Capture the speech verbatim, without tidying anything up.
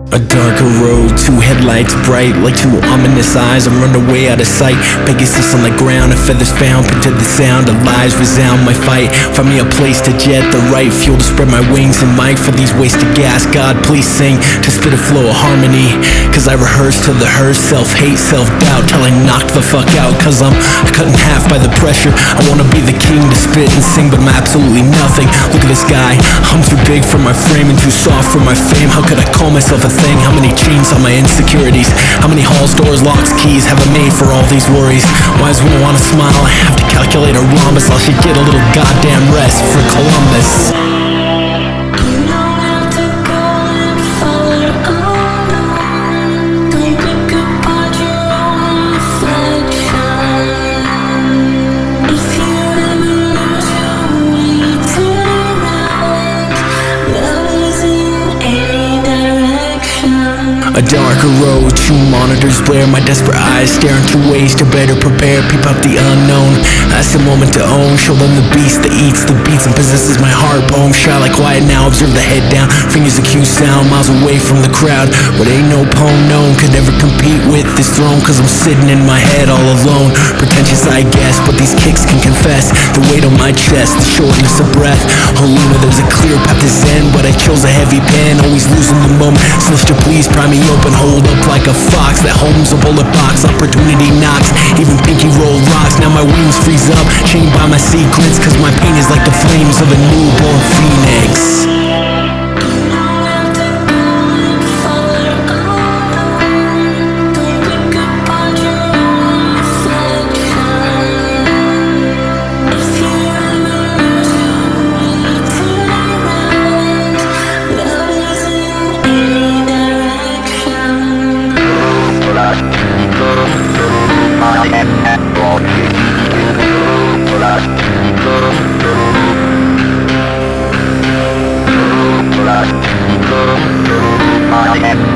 A darker road, two headlights bright like two ominous eyes. I'm running way out of sight. Pegasus on the ground, a feather's found. Picture the sound of lies resound my fight. Find me a place to jet, the right fuel to spread my wings. And mic for these wasted gas. God, please sing to spit a flow of harmony. Cause I rehearse to the hearse, self-hate, self-doubt, till I knock the fuck out. Cause I'm cut in half by the pressure. I wanna be the king to spit and sing, but I'm absolutely nothing. Look at this guy, I'm too big for my frame and too soft for my fame. How could I call myself a thing? How many chains on my insecurities? How many halls, doors, locks, keys have I made for all these worries? Wise women wanna smile, I have to calculate a rhombus. I should get a little goddamn rest for Columbus. A darker road, two monitors blare. My desperate eyes stare into ways to better prepare. Peep out the unknown, that's the moment to own. Show them the beast that eats the beats and possesses my heart. Poem shy like quiet now, observe the head down. Fingers accuse sound, miles away from the crowd. But ain't no poem known could ever compete with this throne. Cause I'm sitting in my head all alone. Pretentious I guess, but these kicks can confess the weight on my chest, the shortness of breath. Oh Luna, there's a clear path to zen, but I chose a heavy pen. Always losing the moment, Soldier please pry me open. Hold up like a fox that homes a bullet box. Opportunity knocks, even pinky roll rocks. Now my wings freeze up, chained by my secrets. Cause my pain is like the flames of a newborn phoenix. I